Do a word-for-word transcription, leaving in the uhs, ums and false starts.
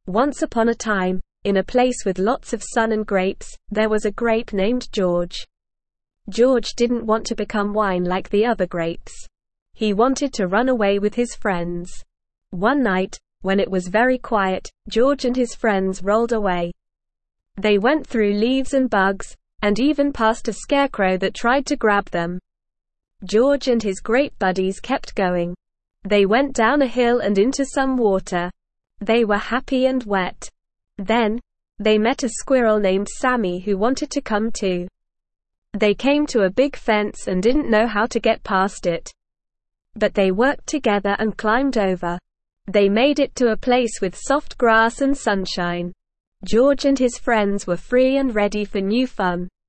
Once upon a time, in a place with lots of sun and grapes, there was a grape named George. George didn't want to become wine like the other grapes. He wanted to run away with his friends. One night, when it was very quiet, George and his friends rolled away. They went through leaves and bugs, and even past a scarecrow that tried to grab them. George and his grape buddies kept going. They went down a hill and into some water. They were happy and wet. Then, they met a squirrel named Sammy who wanted to come too. They came to a big fence and didn't know how to get past it. But they worked together and climbed over. They made it to a place with soft grass and sunshine. George and his friends were free and ready for new fun.